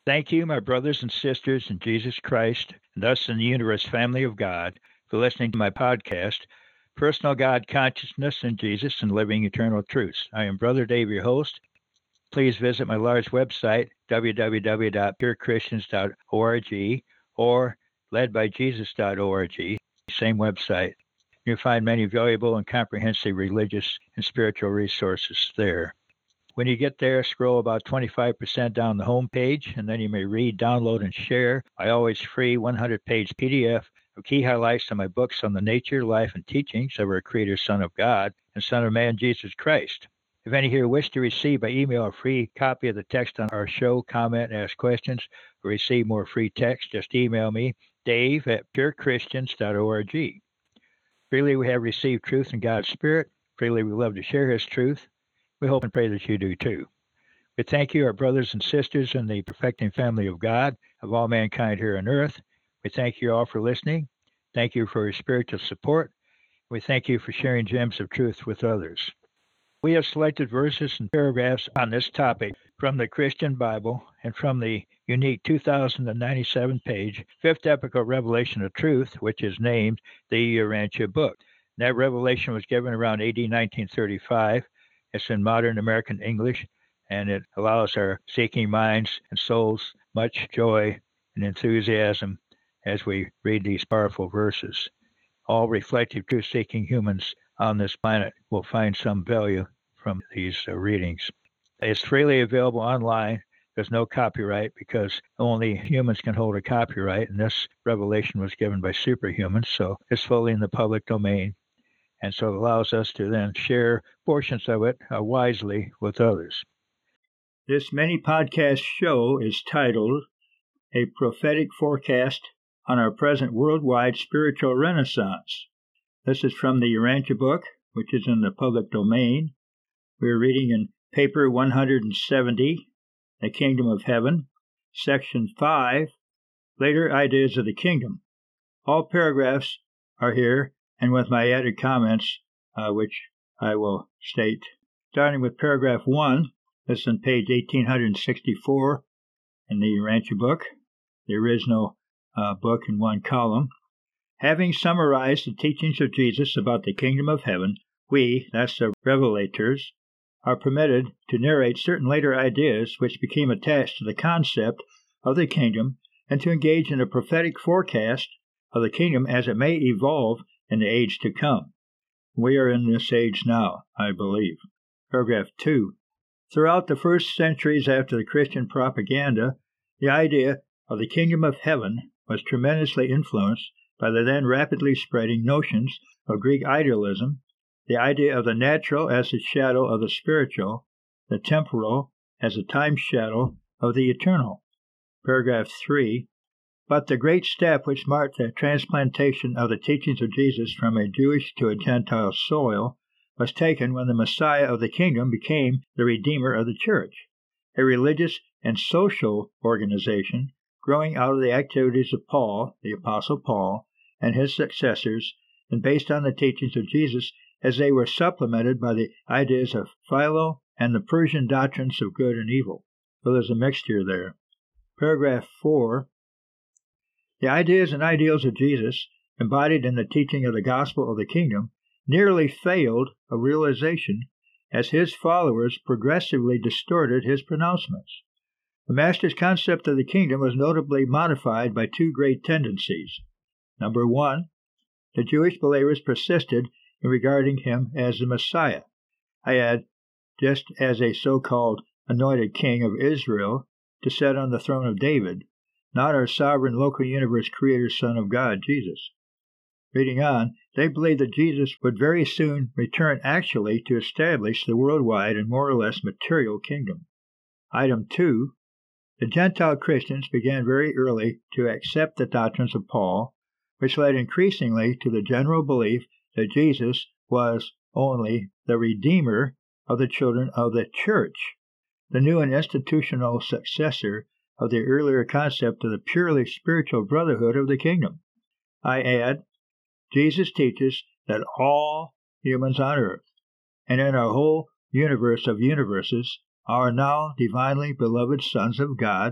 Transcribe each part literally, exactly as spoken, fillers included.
Thank you, my brothers and sisters in Jesus Christ, and thus in the universe family of God, for listening to my podcast, Personal God Consciousness in Jesus and Living Eternal Truths. I am Brother Dave, your host. Please visit my large website, w w w dot pure christians dot org or led by jesus dot org, same website. You'll find many valuable and comprehensive religious and spiritual resources there. When you get there, scroll about twenty-five percent down the home page, and then you may read, download, and share my always free one hundred page P D F of key highlights of my books on the nature, life, and teachings of our Creator, Son of God, and Son of Man, Jesus Christ. If any here wish to receive by email a free copy of the text on our show, comment, ask questions, or receive more free text, just email me, dave at pure christians dot org. Freely we have received truth in God's Spirit. Freely we love to share His truth. We hope and pray that you do too. We thank you, our brothers and sisters in the perfecting family of God, of all mankind here on earth. We thank you all for listening. Thank you for your spiritual support. We thank you for sharing gems of truth with others. We have selected verses and paragraphs on this topic from the Christian Bible and from the unique two thousand ninety-seven page Fifth Epical Revelation of Truth, which is named the Urantia Book. That revelation was given around A D nineteen thirty-five. It's in modern American English, and it allows our seeking minds and souls much joy and enthusiasm as we read these powerful verses. All reflective, truth-seeking humans on this planet will find some value from these uh, readings. It's freely available online. There's no copyright because only humans can hold a copyright, and this revelation was given by superhumans, so it's fully in the public domain. And so it allows us to then share portions of it uh, wisely with others. This mini podcast show is titled A Prophetic Forecast on Our Present Worldwide Spiritual Renaissance. This is from the Urantia Book, which is in the public domain. We're reading in paper one hundred seventy, The Kingdom of Heaven, section five, Later Ideas of the Kingdom. All paragraphs are here, and with my added comments, uh, which I will state. Starting with paragraph one, this is on page eighteen sixty-four in the Urantia Book, the original uh, book in one column. Having summarized the teachings of Jesus about the kingdom of heaven, we, that's the revelators, are permitted to narrate certain later ideas which became attached to the concept of the kingdom and to engage in a prophetic forecast of the kingdom as it may evolve in the age to come. We are in this age now, I believe. Paragraph two. Throughout the first centuries after the Christian propaganda, the idea of the kingdom of heaven was tremendously influenced by the then rapidly spreading notions of Greek idealism, the idea of the natural as the shadow of the spiritual, the temporal as a time shadow of the eternal. Paragraph three. But the great step which marked the transplantation of the teachings of Jesus from a Jewish to a Gentile soil was taken when the Messiah of the kingdom became the Redeemer of the church, a religious and social organization growing out of the activities of Paul, the Apostle Paul, and his successors, and based on the teachings of Jesus as they were supplemented by the ideas of Philo and the Persian doctrines of good and evil. So there's a mixture there. Paragraph four. The ideas and ideals of Jesus, embodied in the teaching of the gospel of the kingdom, nearly failed of realization as his followers progressively distorted his pronouncements. The Master's concept of the kingdom was notably modified by two great tendencies. Number one, the Jewish believers persisted in regarding him as the Messiah. I add, just as a so-called anointed king of Israel to sit on the throne of David, not our sovereign local universe creator, Son of God, Jesus. Reading on, they believed that Jesus would very soon return actually to establish the worldwide and more or less material kingdom. Item two, the Gentile Christians began very early to accept the doctrines of Paul, which led increasingly to the general belief that Jesus was only the Redeemer of the children of the church, the new and institutional successor of the earlier concept of the purely spiritual brotherhood of the kingdom. I add, Jesus teaches that all humans on earth, and in our whole universe of universes, are now divinely beloved sons of God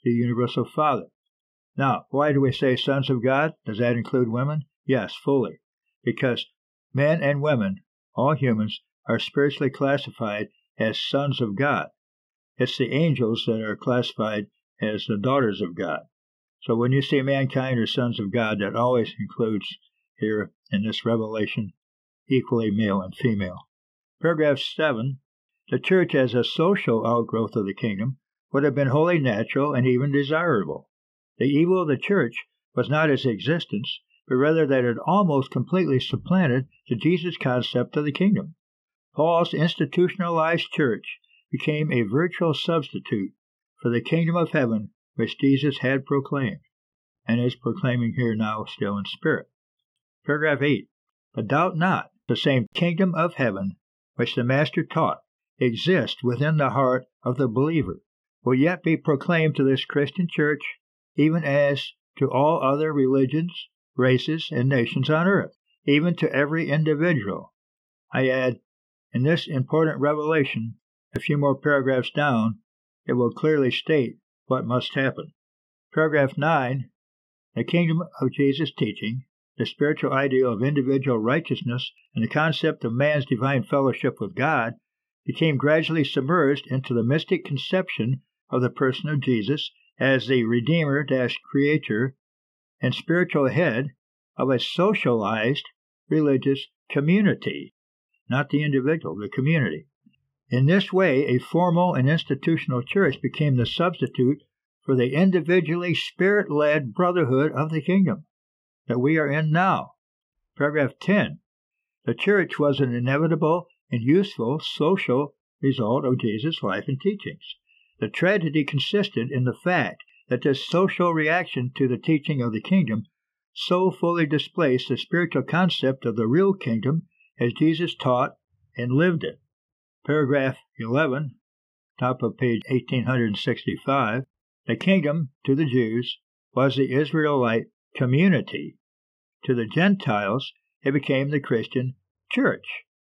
the universal Father. Now, why do we say sons of God? Does that include women? Yes, fully. Because men and women, all humans, are spiritually classified as sons of God. It's the angels that are classified as the daughters of God. So when you see mankind or sons of God, that always includes here in this revelation equally male and female. Paragraph seven, the church as a social outgrowth of the kingdom would have been wholly natural and even desirable. The evil of the church was not its existence, but rather that it almost completely supplanted the Jesus concept of the kingdom. Paul's institutionalized church became a virtual substitute for the kingdom of heaven which Jesus had proclaimed, and is proclaiming here now still in spirit. Paragraph eight. But doubt not, the same kingdom of heaven which the Master taught exists within the heart of the believer, will yet be proclaimed to this Christian church, even as to all other religions, races, and nations on earth, even to every individual. I add, in this important revelation, a few more paragraphs down, it will clearly state what must happen. Paragraph nine, the kingdom of Jesus' teaching, the spiritual ideal of individual righteousness, and the concept of man's divine fellowship with God became gradually submerged into the mystic conception of the person of Jesus as the Redeemer-Creator and spiritual head of a socialized religious community, not the individual, the community. In this way, a formal and institutional church became the substitute for the individually spirit-led brotherhood of the kingdom that we are in now. Paragraph ten. The church was an inevitable and useful social result of Jesus' life and teachings. The tragedy consisted in the fact that this social reaction to the teaching of the kingdom so fully displaced the spiritual concept of the real kingdom as Jesus taught and lived it. Paragraph eleven, top of page eighteen sixty-five, the kingdom to the Jews was the Israelite community. To the Gentiles, it became the Christian church.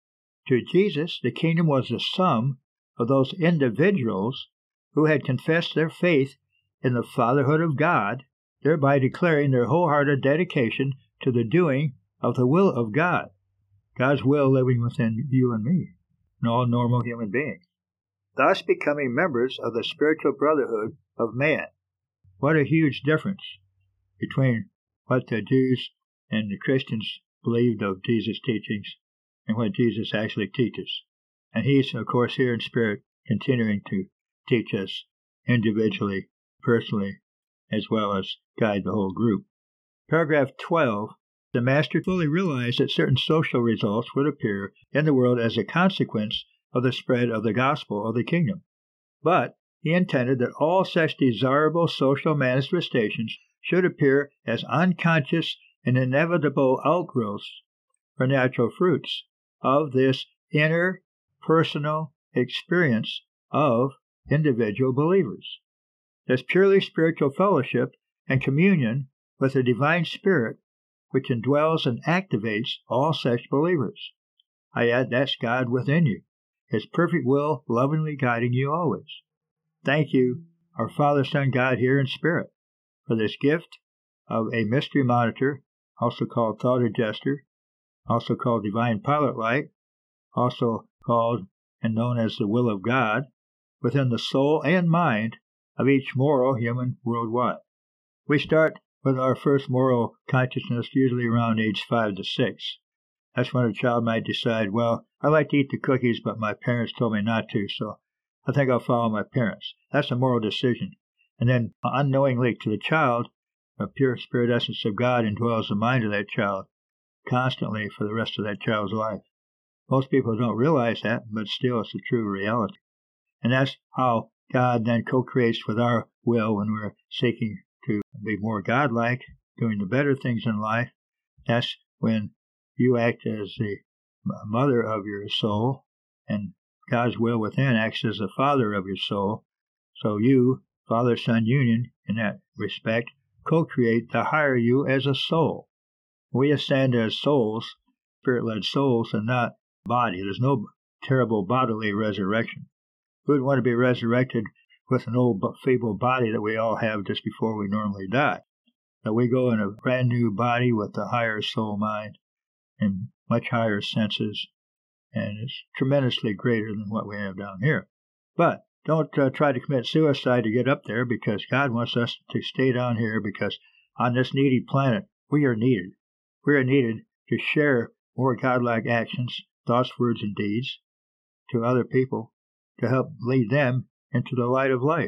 To Jesus, the kingdom was the sum of those individuals who had confessed their faith in the fatherhood of God, thereby declaring their wholehearted dedication to the doing of the will of God, God's will living within you and me, and all normal human beings, thus becoming members of the spiritual brotherhood of man. What a huge difference between what the Jews and the Christians believed of Jesus' teachings and what Jesus actually teaches. And he's, of course, here in spirit, continuing to teach us individually, personally, as well as guide the whole group. Paragraph twelve, the Master fully realized that certain social results would appear in the world as a consequence of the spread of the gospel of the kingdom. But he intended that all such desirable social manifestations should appear as unconscious and inevitable outgrowths or natural fruits of this inner personal experience of individual believers. This purely spiritual fellowship and communion with the divine spirit which indwells and activates all such believers. I add, that's God within you, His perfect will lovingly guiding you always. Thank you, our Father, Son, God here in spirit, for this gift of a mystery monitor, also called thought adjuster, also called divine pilot light, also called and known as the will of God, within the soul and mind of each moral human worldwide. We start with our first moral consciousness usually around age five to six. That's when a child might decide, well, I like to eat the cookies, but my parents told me not to, so I think I'll follow my parents. That's a moral decision. And then, unknowingly to the child, the pure spirit essence of God indwells the mind of that child constantly for the rest of that child's life. Most people don't realize that, but still it's a true reality. And that's how God then co-creates with our will when we're seeking to be more godlike, doing the better things in life. That's when you act as the mother of your soul, and God's will within acts as the father of your soul. So you, father-son union, in that respect, co-create the higher you as a soul. We ascend as souls, spirit-led souls, and not body. There's no terrible bodily resurrection. We would want to be resurrected with an old feeble body that we all have just before we normally die. That we go in a brand new body with a higher soul mind and much higher senses, and it's tremendously greater than what we have down here. But don't uh, try to commit suicide to get up there, because God wants us to stay down here, because on this needy planet, we are needed. We are needed to share more godlike actions, thoughts, words, and deeds to other people to help lead them into the light of life,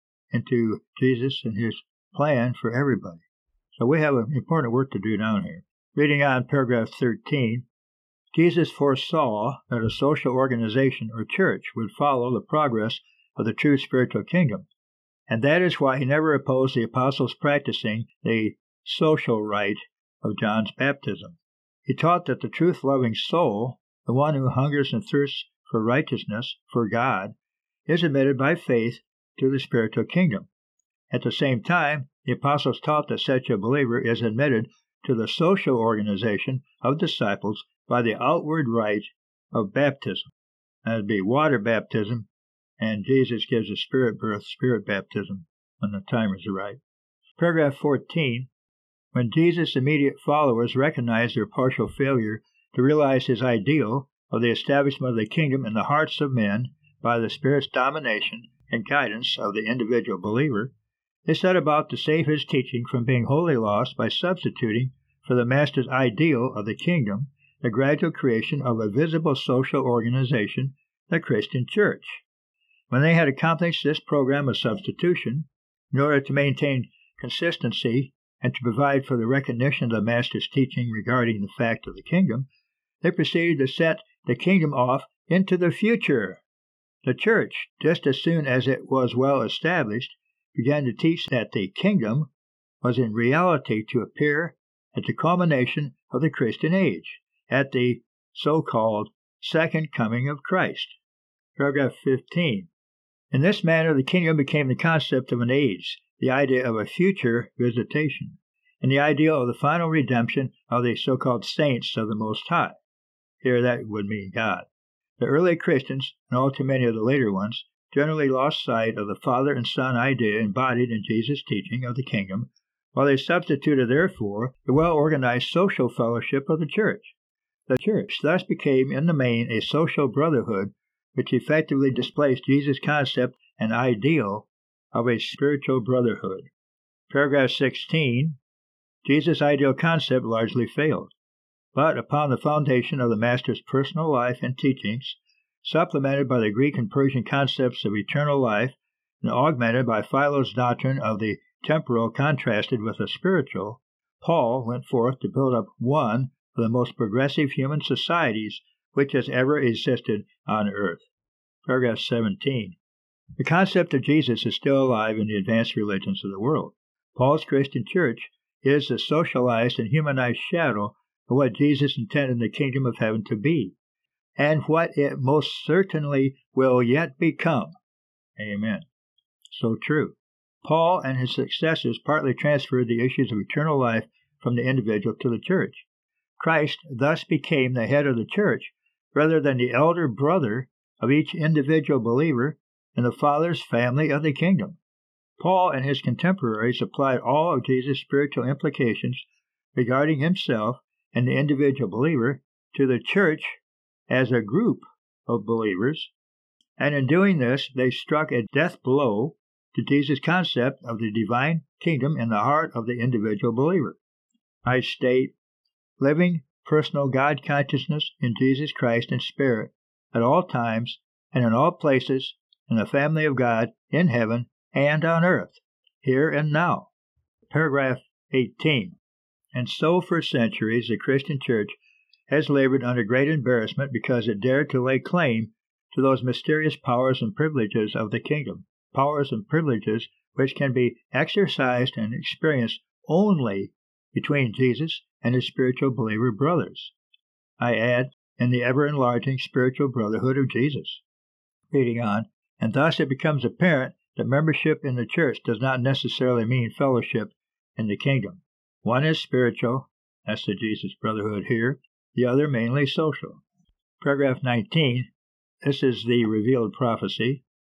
into Jesus and His plan for everybody. So we have an important work to do down here. Reading on paragraph thirteen, Jesus foresaw that a social organization or church would follow the progress of the true spiritual kingdom, and that is why He never opposed the apostles practicing the social rite of John's baptism. He taught that the truth-loving soul, the one who hungers and thirsts for righteousness, for God, is admitted by faith to the spiritual kingdom. At the same time, the apostles taught that such a believer is admitted to the social organization of disciples by the outward rite of baptism. That would be water baptism, and Jesus gives a spirit birth, spirit baptism, when the time is right. Paragraph fourteen, when Jesus' immediate followers recognized their partial failure to realize His ideal of the establishment of the kingdom in the hearts of men by the Spirit's domination and guidance of the individual believer, they set about to save His teaching from being wholly lost by substituting for the Master's ideal of the kingdom the gradual creation of a visible social organization, the Christian Church. When they had accomplished this program of substitution, in order to maintain consistency and to provide for the recognition of the Master's teaching regarding the fact of the kingdom, they proceeded to set the kingdom off into the future. The Church, just as soon as it was well established, began to teach that the kingdom was in reality to appear at the culmination of the Christian age, at the so-called second coming of Christ. Paragraph fifteen. In this manner, the kingdom became the concept of an age, the idea of a future visitation, and the ideal of the final redemption of the so-called saints of the Most High. Here that would mean God. The early Christians, and all too many of the later ones, generally lost sight of the Father and Son idea embodied in Jesus' teaching of the kingdom, while they substituted, therefore, the well-organized social fellowship of the church. The church thus became, in the main, a social brotherhood, which effectively displaced Jesus' concept and ideal of a spiritual brotherhood. Paragraph sixteen. Jesus' ideal concept largely failed, but upon the foundation of the Master's personal life and teachings, supplemented by the Greek and Persian concepts of eternal life, and augmented by Philo's doctrine of the temporal contrasted with the spiritual, Paul went forth to build up one of the most progressive human societies which has ever existed on earth. Paragraph seventeen. The concept of Jesus is still alive in the advanced religions of the world. Paul's Christian church is the socialized and humanized shadow of what Jesus intended the kingdom of heaven to be, and what it most certainly will yet become. Amen. So true. Paul and his successors partly transferred the issues of eternal life from the individual to the church. Christ thus became the head of the church rather than the elder brother of each individual believer in the Father's family of the kingdom. Paul and his contemporaries applied all of Jesus' spiritual implications regarding himself and the individual believer to the church as a group of believers, and in doing this they struck a death blow to Jesus' concept of the divine kingdom in the heart of the individual believer. I state, living personal God consciousness in Jesus Christ in spirit at all times and in all places in the family of God in heaven and on earth, here and now. Paragraph eighteen. And so for centuries the Christian church has labored under great embarrassment because it dared to lay claim to those mysterious powers and privileges of the kingdom, powers and privileges which can be exercised and experienced only between Jesus and his spiritual believer brothers. I add, in the ever-enlarging spiritual brotherhood of Jesus. Reading on, and thus it becomes apparent that membership in the church does not necessarily mean fellowship in the kingdom. One is spiritual, that's the Jesus brotherhood here, the other mainly social. Paragraph nineteen, this is the revealed prophecy.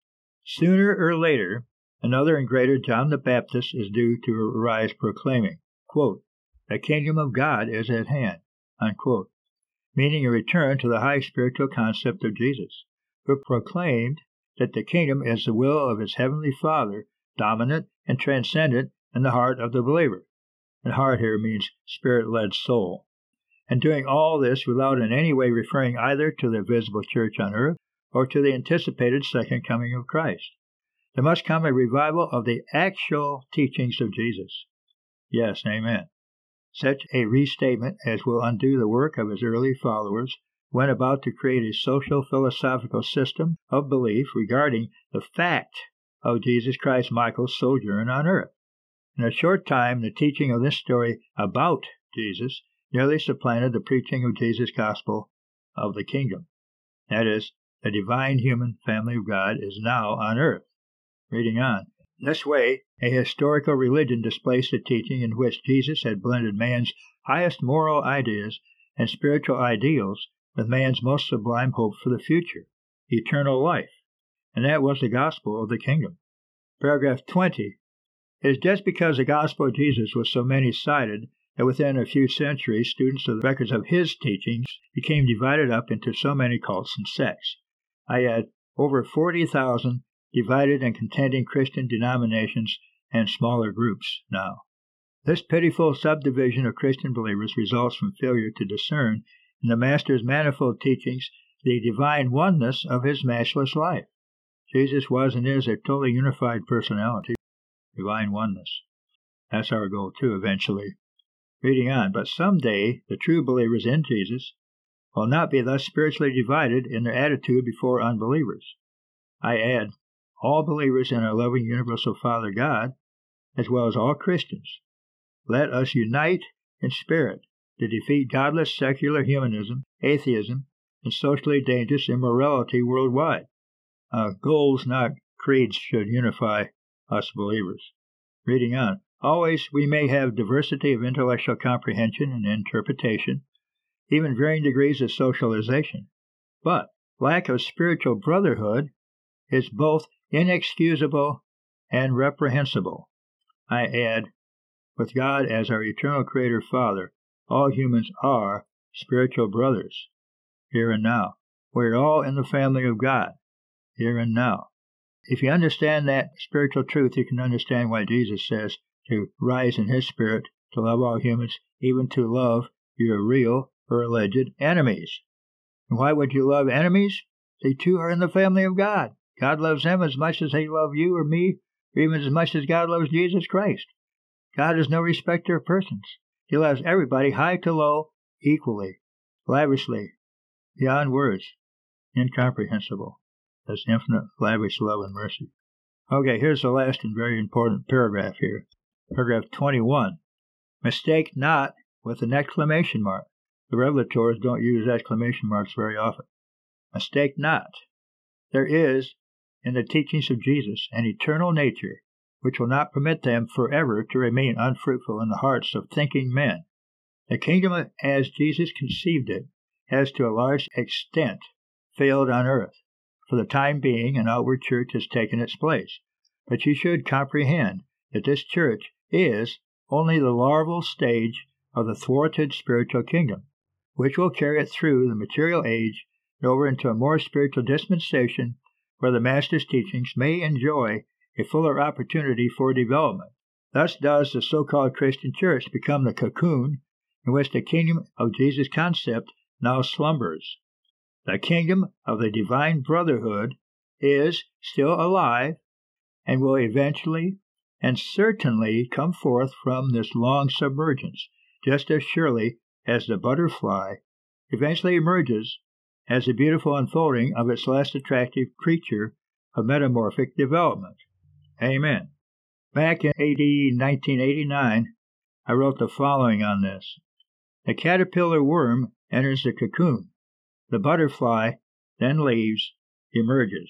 Sooner or later, another and greater John the Baptist is due to arise proclaiming, quote, "The kingdom of God is at hand," unquote, meaning a return to the high spiritual concept of Jesus, who proclaimed that the kingdom is the will of his heavenly Father, dominant and transcendent in the heart of the believer. And heart here means spirit-led soul. And doing all this without in any way referring either to the visible church on earth or to the anticipated second coming of Christ. There must come a revival of the actual teachings of Jesus. Yes, amen. Such a restatement as will undo the work of his early followers went about to create a social philosophical system of belief regarding the fact of Jesus Christ Michael's sojourn on earth. In a short time, the teaching of this story about Jesus nearly supplanted the preaching of Jesus' gospel of the kingdom. That is, the divine human family of God is now on earth. Reading on. In this way, a historical religion displaced the teaching in which Jesus had blended man's highest moral ideas and spiritual ideals with man's most sublime hope for the future, eternal life. And that was the gospel of the kingdom. Paragraph twenty. It is just because the gospel of Jesus was so many-sided that within a few centuries students of the records of his teachings became divided up into so many cults and sects. I had over forty thousand divided and contending Christian denominations and smaller groups now. This pitiful subdivision of Christian believers results from failure to discern in the Master's manifold teachings the divine oneness of his matchless life. Jesus was and is a totally unified personality, divine oneness. That's our goal too, eventually. Reading on, but someday the true believers in Jesus will not be thus spiritually divided in their attitude before unbelievers. I add, all believers in our loving universal Father God, as well as all Christians. Let us unite in spirit to defeat godless secular humanism, atheism, and socially dangerous immorality worldwide. Uh, goals, not creeds, should unify us believers. Reading on. Always we may have diversity of intellectual comprehension and interpretation, even varying degrees of socialization. But lack of spiritual brotherhood is both inexcusable and reprehensible. I add, with God as our eternal Creator Father, all humans are spiritual brothers, here and now. We're all in the family of God, here and now. If you understand that spiritual truth, you can understand why Jesus says to rise in his spirit, to love all humans, even to love your real or alleged enemies. And why would you love enemies? They too are in the family of God. God loves them as much as they love you or me, or even as much as God loves Jesus Christ. God is no respecter of persons. He loves everybody, high to low, equally, lavishly, beyond words, incomprehensible, as infinite, lavish love and mercy. Okay, here's the last and very important paragraph here. Paragraph twenty-one. Mistake not with an exclamation mark. The revelators don't use exclamation marks very often. Mistake not. There is, in the teachings of Jesus, an eternal nature which will not permit them forever to remain unfruitful in the hearts of thinking men. The kingdom as Jesus conceived it has to a large extent failed on earth. For the time being, an outward church has taken its place. But you should comprehend that this church is only the larval stage of the thwarted spiritual kingdom, which will carry it through the material age and over into a more spiritual dispensation where the Master's teachings may enjoy a fuller opportunity for development. Thus does the so-called Christian church become the cocoon in which the kingdom of Jesus concept now slumbers. The kingdom of the divine brotherhood is still alive and will eventually and certainly come forth from this long submergence, just as surely as the butterfly eventually emerges as the beautiful unfolding of its less attractive creature of metamorphic development. Amen. Back in A D nineteen eighty-nine, I wrote the following on this. The caterpillar worm enters the cocoon. The butterfly then leaves, emerges.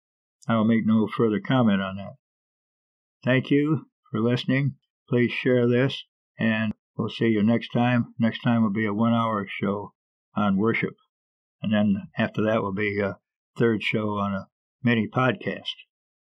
I will make no further comment on that. Thank you for listening. Please share this, and we'll see you next time. Next time will be a one-hour show on worship. And then after that will be a third show on a mini podcast.